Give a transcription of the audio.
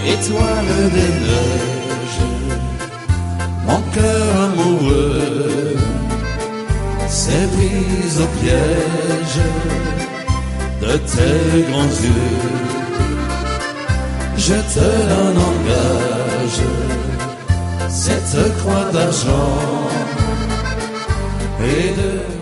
étoile des neiges, mon cœur amoureux s'est pris au piège de tes grands yeux. Je te donne en gage cette croix d'argent et de